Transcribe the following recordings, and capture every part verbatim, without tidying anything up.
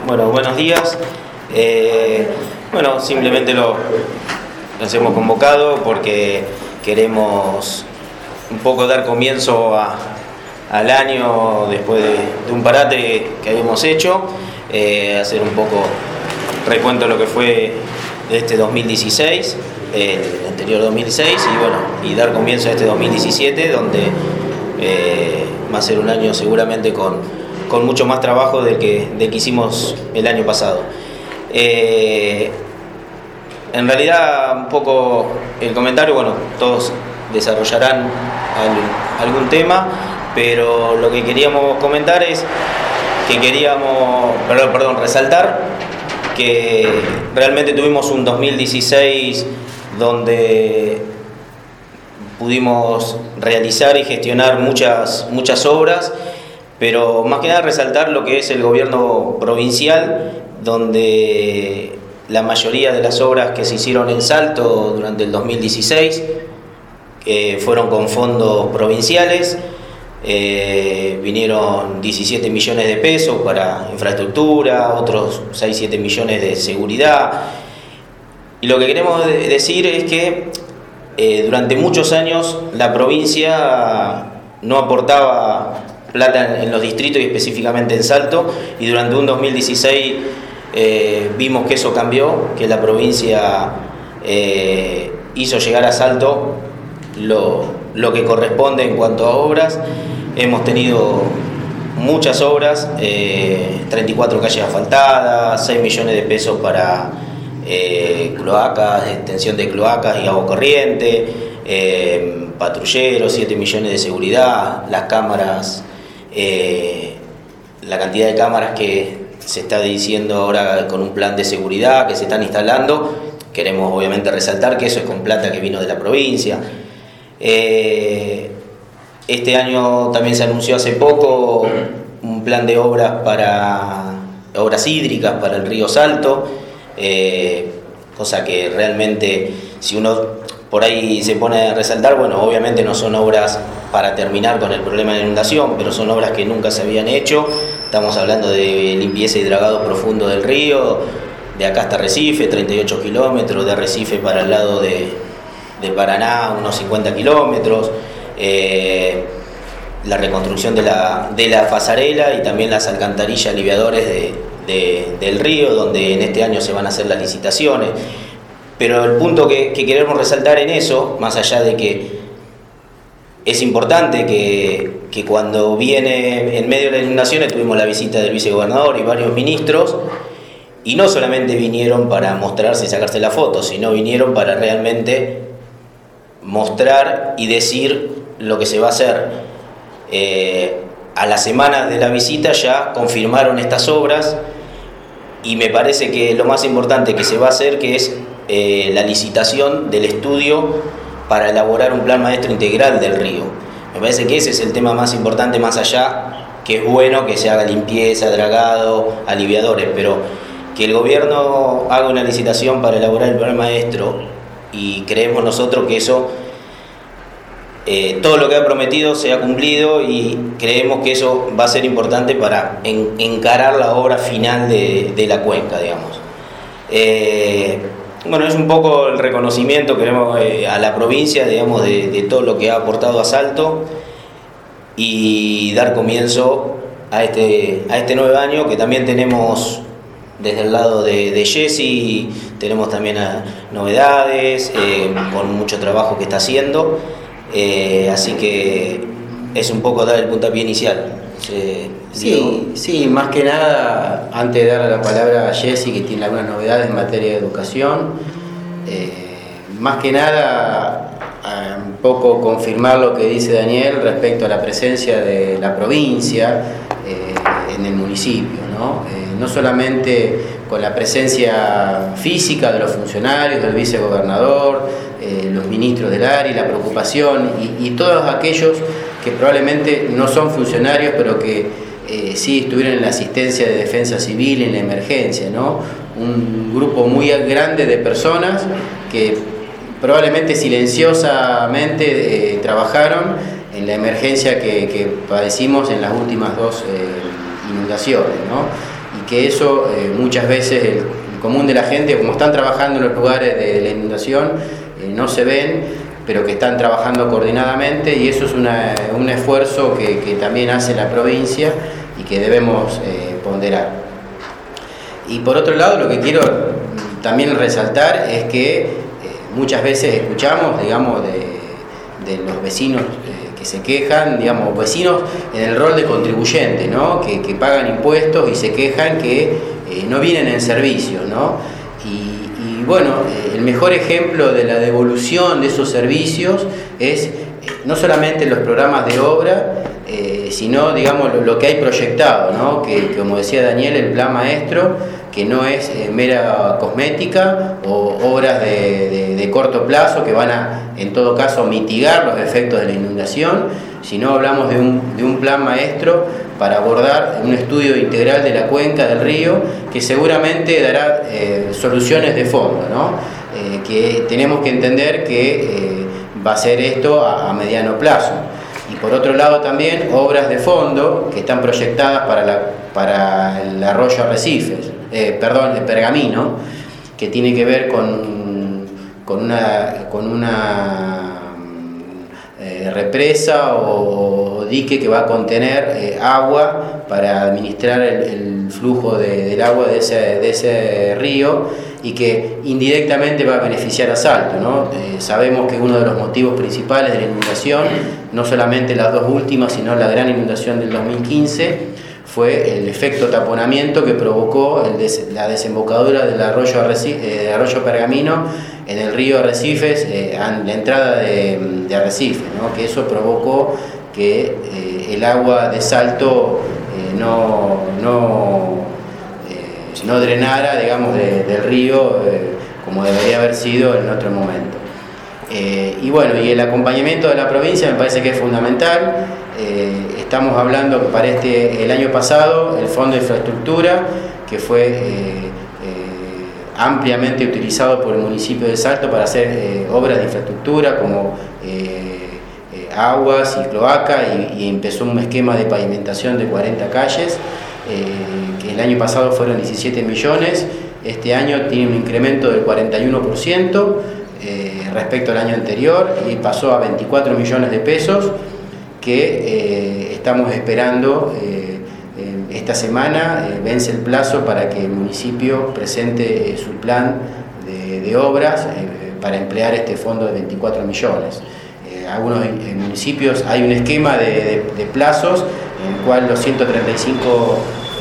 Bueno, buenos días. Eh, bueno, simplemente lo, nos hemos convocado porque queremos un poco dar comienzo a, al año después de, de un parate que habíamos hecho, eh, hacer un poco recuento de lo que fue de este dos mil dieciséis, el anterior dos mil dieciséis, y bueno, y dar comienzo a este dos mil diecisiete, donde eh, va a ser un año seguramente con con mucho más trabajo del que, del que hicimos el año pasado. Eh, en realidad, un poco el comentario, bueno, todos desarrollarán al, algún tema, pero lo que queríamos comentar es que queríamos, perdón, perdón, resaltar que realmente tuvimos un dos mil dieciséis donde pudimos realizar y gestionar muchas, muchas obras, pero más que nada resaltar lo que es el gobierno provincial, donde la mayoría de las obras que se hicieron en Salto durante el dos mil dieciséis eh, fueron con fondos provinciales. Eh, vinieron diecisiete millones de pesos para infraestructura, otros seis siete millones de seguridad. Y lo que queremos de- decir es que eh, durante muchos años la provincia no aportaba plata en los distritos y específicamente en Salto, y durante un dos mil dieciséis eh, vimos que eso cambió, que la provincia eh, hizo llegar a Salto lo, lo que corresponde en cuanto a obras. Hemos tenido muchas obras, eh, treinta y cuatro calles asfaltadas, seis millones de pesos para eh, cloacas, extensión de cloacas y agua corriente, eh, patrulleros, siete millones de seguridad, las cámaras, eh, la cantidad de cámaras que se está diciendo ahora con un plan de seguridad que se están instalando. Queremos obviamente resaltar que eso es con plata que vino de la provincia. Eh, este año también se anunció hace poco un plan de obras para obras hídricas para el río Salto, eh, cosa que realmente, si uno por ahí se pone a resaltar, bueno, obviamente no son obras para terminar con el problema de inundación, pero son obras que nunca se habían hecho. Estamos hablando de limpieza y dragado profundo del río, de acá hasta Recife, treinta y ocho kilómetros, de Recife para el lado de, de Paraná, unos cincuenta kilómetros, eh, la reconstrucción de la, de la pasarela y también las alcantarillas aliviadores de, de, del río, donde en este año se van a hacer las licitaciones. Pero el punto que, que queremos resaltar en eso, más allá de que es importante que, que cuando viene en medio de las inundaciones tuvimos la visita del vicegobernador y varios ministros, y no solamente vinieron para mostrarse y sacarse la foto, sino vinieron para realmente mostrar y decir lo que se va a hacer. Eh, a la semana de la visita ya confirmaron estas obras, y me parece que lo más importante que se va a hacer, que es eh, la licitación del estudio para elaborar un plan maestro integral del río. Me parece que ese es el tema más importante, más allá que es bueno que se haga limpieza, dragado, aliviadores, pero que el gobierno haga una licitación para elaborar el plan maestro, y creemos nosotros que eso, eh, todo lo que ha prometido se ha cumplido, y creemos que eso va a ser importante para en, encarar la obra final de, de la cuenca, digamos. Eh, bueno, es un poco el reconocimiento que queremos eh, a la provincia, digamos, de, de todo lo que ha aportado a Salto, y dar comienzo a este, a este nuevo año, que también tenemos desde el lado de, de Jessy, tenemos también a, novedades, eh, con mucho trabajo que está haciendo. Eh, así que es un poco dar el puntapié inicial. Eh, sí, sí, más que nada, antes de darle la palabra a Jessy, que tiene algunas novedades en materia de educación, eh, más que nada eh, un poco confirmar lo que dice Daniel respecto a la presencia de la provincia eh, en el municipio, ¿no? Eh, no solamente con la presencia física de los funcionarios, del vicegobernador, eh, los ministros del área, y la preocupación, y, y todos aquellos que probablemente no son funcionarios, pero que eh, sí estuvieron en la asistencia de defensa civil en la emergencia, ¿no? Un grupo muy grande de personas que probablemente silenciosamente eh, trabajaron en la emergencia que, que padecimos en las últimas dos eh, inundaciones, ¿no? y que eso eh, muchas veces el, el común de la gente, como están trabajando en los lugares de, de la inundación, eh, no se ven, pero que están trabajando coordinadamente, y eso es una, un esfuerzo que, que también hace la provincia y que debemos eh, ponderar. Y por otro lado, lo que quiero también resaltar es que eh, muchas veces escuchamos, digamos, de, de los vecinos eh, que se quejan, digamos, vecinos en el rol de contribuyente, ¿no? que, que pagan impuestos y se quejan que eh, no vienen en servicio, ¿no? Y, y bueno, eh, el mejor ejemplo de la devolución de esos servicios es eh, no solamente los programas de obra, eh, sino, digamos, lo, lo que hay proyectado, ¿no? Que, como decía Daniel, el plan maestro, que no es eh, mera cosmética o obras de, de, de corto plazo que van a, en todo caso, mitigar los efectos de la inundación, sino hablamos de un, de un plan maestro para abordar un estudio integral de la cuenca del río que seguramente dará eh, soluciones de fondo, ¿no? Eh, que tenemos que entender que eh, va a ser esto a, a mediano plazo. Y por otro lado también obras de fondo que están proyectadas para, la, para el arroyo Arrecifes, eh, perdón, el Pergamino, que tiene que ver con, con una, con una eh, represa o, o dique que va a contener eh, agua para administrar el, el flujo de, del agua de ese, de ese río, y que indirectamente va a beneficiar a Salto, ¿no? Eh, sabemos que uno de los motivos principales de la inundación, no solamente las dos últimas, sino la gran inundación del dos mil quince, fue el efecto taponamiento que provocó el des la desembocadura del arroyo, Arrecife, eh, del arroyo Pergamino en el río Arrecifes, eh, la entrada de, de Arrecife, ¿no? Que eso provocó que eh, el agua de Salto eh, no... no no drenara, digamos, de, del río eh, como debería haber sido en otro momento. Eh, y bueno, y el acompañamiento de la provincia me parece que es fundamental. Eh, estamos hablando que para este, el año pasado, el Fondo de Infraestructura, que fue eh, eh, ampliamente utilizado por el municipio de Salto para hacer eh, obras de infraestructura como eh, eh, aguas y cloaca, y, y empezó un esquema de pavimentación de cuarenta calles. Eh, que el año pasado fueron diecisiete millones, este año tiene un incremento del cuarenta y uno por ciento eh, respecto al año anterior, y pasó a veinticuatro millones de pesos, que eh, estamos esperando. Eh, eh, esta semana eh, vence el plazo para que el municipio presente eh, su plan de, de obras eh, para emplear este fondo de veinticuatro millones. Eh, algunos eh, municipios hay un esquema de, de, de plazos en el cual los ciento treinta y cinco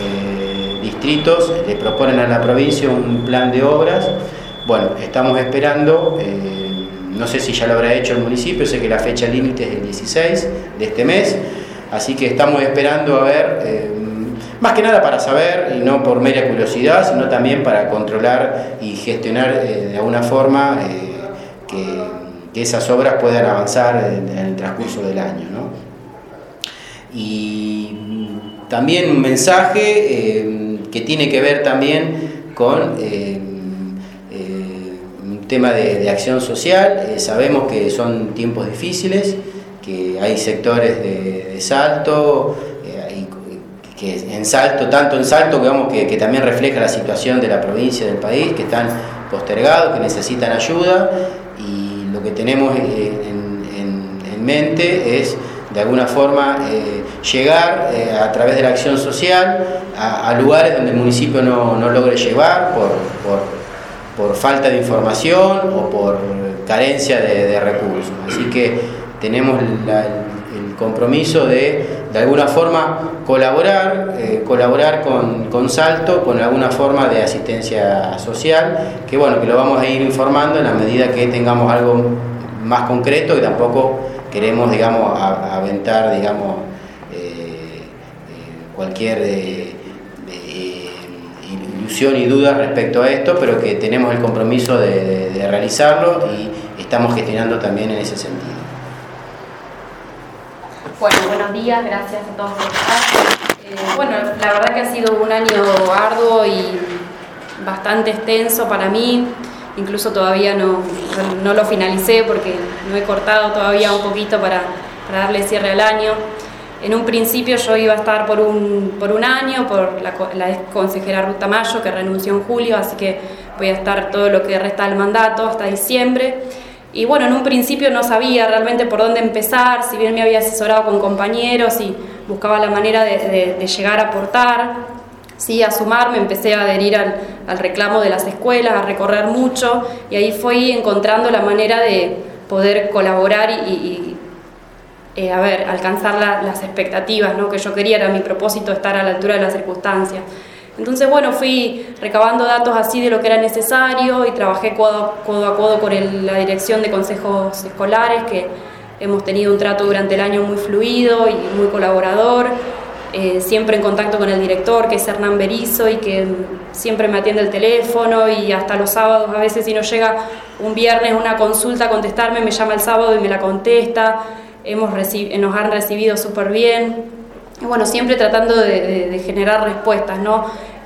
eh, distritos le proponen a la provincia un plan de obras. Bueno, estamos esperando, eh, no sé si ya lo habrá hecho el municipio, sé que la fecha límite es el dieciséis de este mes, así que estamos esperando a ver, eh, más que nada para saber, y no por mera curiosidad, sino también para controlar y gestionar eh, de alguna forma eh, que, que esas obras puedan avanzar en, en el transcurso del año, ¿no? Y también un mensaje eh, que tiene que ver también con eh, eh, un tema de, de acción social. Eh, sabemos que son tiempos difíciles, que hay sectores de, de Salto, eh, y, que en Salto, tanto en Salto digamos, que, que también refleja la situación de la provincia, del país, que están postergados, que necesitan ayuda, y lo que tenemos en, en, en mente es de alguna forma eh, llegar eh, a través de la acción social a, a lugares donde el municipio no, no logre llegar por, por, por falta de información o por carencia de, de recursos. Así que tenemos la, el compromiso de de alguna forma colaborar, eh, colaborar con, con Salto, con alguna forma de asistencia social, que bueno, que lo vamos a ir informando en la medida que tengamos algo más concreto, que tampoco queremos, digamos, a, aventar, digamos, eh, eh, cualquier eh, eh, ilusión y duda respecto a esto, pero que tenemos el compromiso de, de, de realizarlo y estamos gestionando también en ese sentido. Bueno, buenos días, gracias a todos por estar. Eh, bueno, la verdad que ha sido un año arduo y bastante extenso para mí. Incluso todavía no, no lo finalicé porque no he cortado todavía un poquito para, para darle cierre al año. En un principio yo iba a estar por un, por un año, por la, la ex consejera Ruth Tamayo, que renunció en julio, así que voy a estar todo lo que resta del mandato hasta diciembre. Y bueno, en un principio no sabía realmente por dónde empezar, si bien me había asesorado con compañeros y buscaba la manera de, de, de llegar a aportar, sí, a sumarme, empecé a adherir al, al reclamo de las escuelas, a recorrer mucho, y ahí fui encontrando la manera de poder colaborar y, y eh, a ver, alcanzar la, las expectativas, ¿no?, que yo quería. Era mi propósito estar a la altura de las circunstancias. Entonces, bueno, fui recabando datos así de lo que era necesario y trabajé codo, codo a codo con el, la dirección de consejos escolares, que hemos tenido un trato durante el año muy fluido y muy colaborador, eh, siempre en contacto con el director, que es Hernán Berizo, y que siempre me atiende el teléfono, y hasta los sábados, a veces si no llega un viernes una consulta a contestarme, me llama el sábado y me la contesta. Hemos reci- nos han recibido súper bien. Y bueno, siempre tratando de, de, de generar respuestas, ¿no?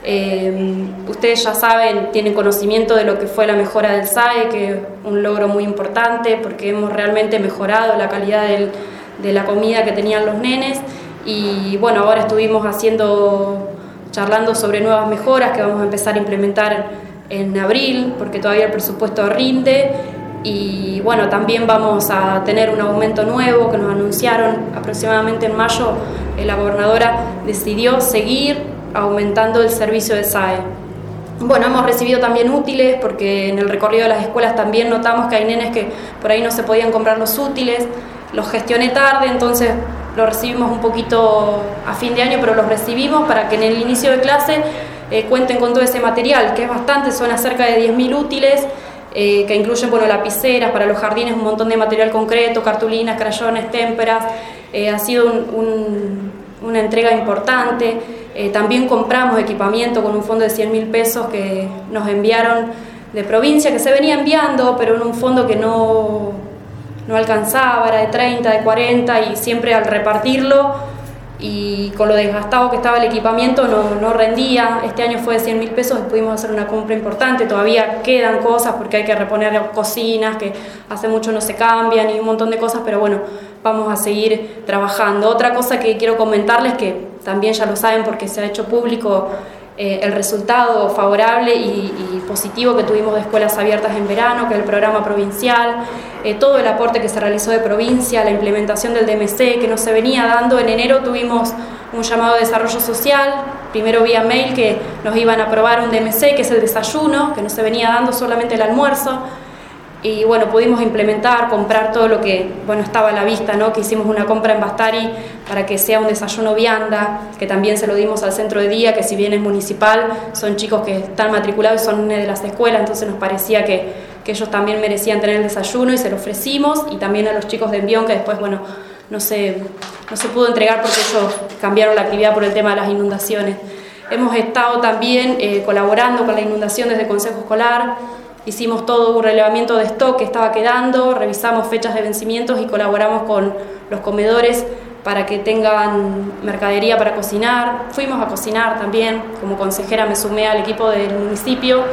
Eh, ustedes ya saben, tienen conocimiento de lo que fue la mejora del S A E, que es un logro muy importante porque hemos realmente mejorado la calidad del, de la comida que tenían los nenes. Y bueno, ahora estuvimos haciendo, charlando sobre nuevas mejoras que vamos a empezar a implementar en abril, porque todavía el presupuesto rinde. Y bueno, también vamos a tener un aumento nuevo que nos anunciaron aproximadamente en mayo. La gobernadora decidió seguir aumentando el servicio de S A E. Bueno, hemos recibido también útiles, porque en el recorrido de las escuelas también notamos que hay nenes que por ahí no se podían comprar los útiles. Los gestioné tarde, entonces los recibimos un poquito a fin de año, pero los recibimos para que en el inicio de clase eh, cuenten con todo ese material, que es bastante, son cerca de diez mil útiles. Eh, que incluyen, bueno, lapiceras para los jardines, un montón de material concreto, cartulinas, crayones, témperas. Eh, ha sido un, un, una entrega importante. Eh, también compramos equipamiento con un fondo de cien mil pesos que nos enviaron de provincia, que se venía enviando, pero en un fondo que no, no alcanzaba, era de treinta, de cuarenta, y siempre al repartirlo y con lo desgastado que estaba el equipamiento no, no rendía. Este año fue de cien mil pesos y pudimos hacer una compra importante. Todavía quedan cosas porque hay que reponer cocinas que hace mucho no se cambian y un montón de cosas, pero bueno, vamos a seguir trabajando. Otra cosa que quiero comentarles, que también ya lo saben porque se ha hecho público eh, el resultado favorable y, y positivo que tuvimos de escuelas abiertas en verano, que es el programa provincial, eh, todo el aporte que se realizó de provincia, la implementación del D M C que no se venía dando. En enero tuvimos un llamado de desarrollo social, primero vía mail, que nos iban a aprobar un D M C, que es el desayuno, que no se venía dando, solamente el almuerzo. Y bueno, pudimos implementar, comprar todo lo que, bueno, estaba a la vista, ¿no? Que hicimos una compra en Bastari para que sea un desayuno vianda, que también se lo dimos al centro de día, que si bien es municipal, son chicos que están matriculados y son de las escuelas, entonces nos parecía que, que ellos también merecían tener el desayuno y se lo ofrecimos. Y también a los chicos de Envión, que después, bueno, no se, no se pudo entregar porque ellos cambiaron la actividad por el tema de las inundaciones. Hemos estado también eh, colaborando con la inundación desde el Consejo Escolar. Hicimos todo un relevamiento de stock que estaba quedando, revisamos fechas de vencimientos y colaboramos con los comedores para que tengan mercadería para cocinar. Fuimos a cocinar también, como consejera me sumé al equipo del municipio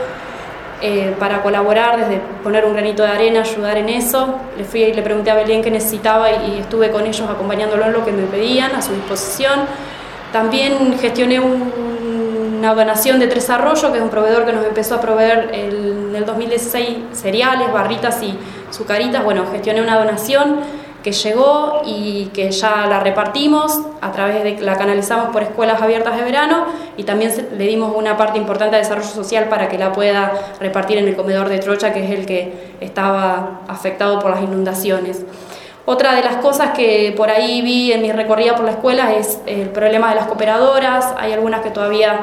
eh, para colaborar, desde poner un granito de arena, ayudar en eso. Le fui y le pregunté a Belén qué necesitaba y, y estuve con ellos acompañándolo en lo que me pedían, a su disposición. También gestioné un una donación de Tres Arroyos, que es un proveedor que nos empezó a proveer el, en el dos mil dieciséis cereales, barritas y sucaritas. Bueno, gestioné una donación que llegó y que ya la repartimos, a través de la canalizamos por escuelas abiertas de verano, y también le dimos una parte importante de desarrollo social para que la pueda repartir en el comedor de Trocha, que es el que estaba afectado por las inundaciones. Otra de las cosas que por ahí vi en mi recorrida por la escuela es el problema de las cooperadoras. Hay algunas que todavía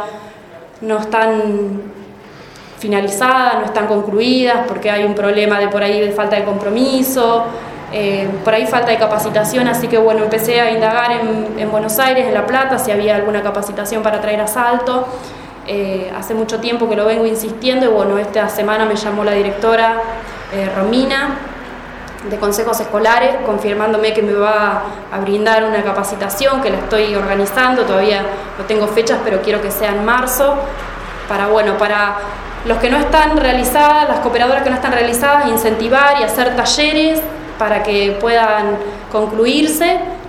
no están finalizadas, no están concluidas, porque hay un problema de por ahí de falta de compromiso, eh, por ahí falta de capacitación, así que bueno, empecé a indagar en, en Buenos Aires, en La Plata, si había alguna capacitación para traer a Salto. Eh, hace mucho tiempo que lo vengo insistiendo y bueno, esta semana me llamó la directora eh, Romina, de consejos escolares, confirmándome que me va a brindar una capacitación, que la estoy organizando, todavía no tengo fechas, pero quiero que sea en marzo, para, bueno, para los que no están realizadas, las cooperadoras que no están realizadas, incentivar y hacer talleres para que puedan concluirse,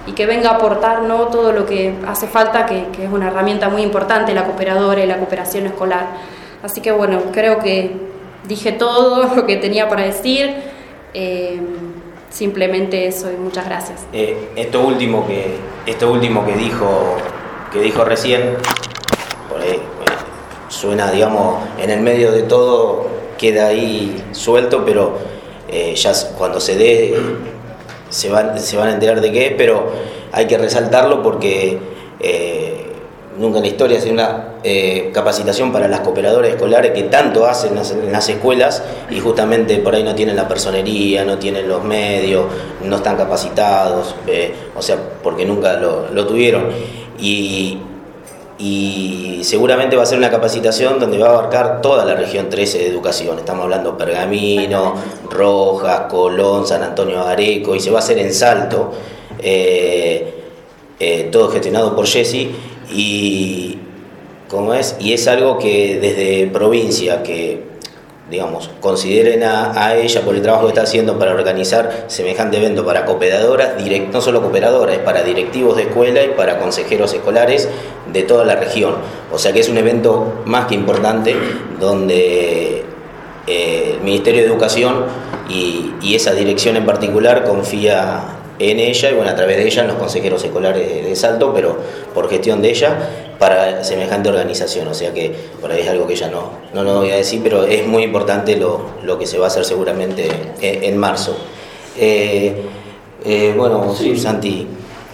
y que venga a aportar, ¿no?, todo lo que hace falta, que, que es una herramienta muy importante, la cooperadora y la cooperación escolar. Así que bueno, creo que dije todo lo que tenía para decir, eh, simplemente eso y muchas gracias. Eh, esto último que esto último que dijo que dijo recién, por ahí, bueno, suena, digamos, en el medio de todo, queda ahí suelto, pero eh, ya cuando se dé se van, se van a enterar de qué es, pero hay que resaltarlo porque eh, nunca en la historia se dio una eh, capacitación para las cooperadoras escolares que tanto hacen en las, en las escuelas, y justamente por ahí no tienen la personería, no tienen los medios, no están capacitados, eh, o sea, porque nunca lo, lo tuvieron. Y, y seguramente va a ser una capacitación donde va a abarcar toda la región trece de educación. Estamos hablando Pergamino, Rojas, Colón, San Antonio de Areco, y se va a hacer en Salto, eh, eh, todo gestionado por Jessy. Y ¿cómo es? Y es algo que desde provincia, que digamos, consideren a, a ella por el trabajo que está haciendo para organizar semejante evento para cooperadoras, direct, no solo cooperadoras, es para directivos de escuela y para consejeros escolares de toda la región. O sea que es un evento más que importante donde eh, el Ministerio de Educación y, y esa dirección en particular confía en ella, y bueno, a través de ella en los consejeros escolares de Salto, pero por gestión de ella, para semejante organización. O sea que por ahí es algo que ya no, no lo voy a decir, pero es muy importante lo, lo que se va a hacer seguramente en, en marzo. Eh, eh, bueno, sí. Santi.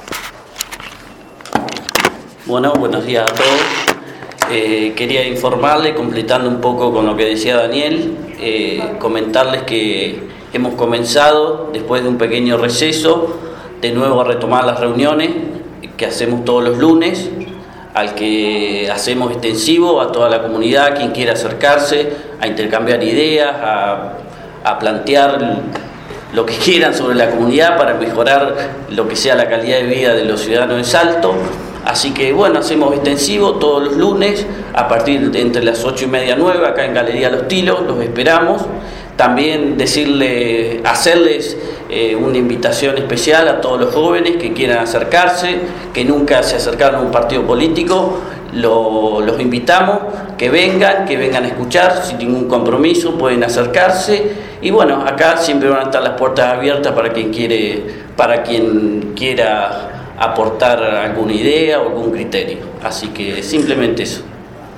Bueno, buenos días a todos. Eh, quería informarles, completando un poco con lo que decía Daniel, eh, comentarles que hemos comenzado, después de un pequeño receso, de nuevo a retomar las reuniones que hacemos todos los lunes, al que hacemos extensivo a toda la comunidad, quien quiera acercarse, a intercambiar ideas, a, a plantear lo que quieran sobre la comunidad para mejorar lo que sea la calidad de vida de los ciudadanos de Salto. Así que bueno, hacemos extensivo todos los lunes, a partir de entre las ocho y media, nueve, acá en Galería Los Tilos, los esperamos. También decirle, hacerles eh, una invitación especial a todos los jóvenes que quieran acercarse, que nunca se acercaron a un partido político, lo, los invitamos, que vengan, que vengan a escuchar, sin ningún compromiso, pueden acercarse. Y bueno, acá siempre van a estar las puertas abiertas para quien quiere, para quien quiera aportar alguna idea o algún criterio. Así que simplemente eso.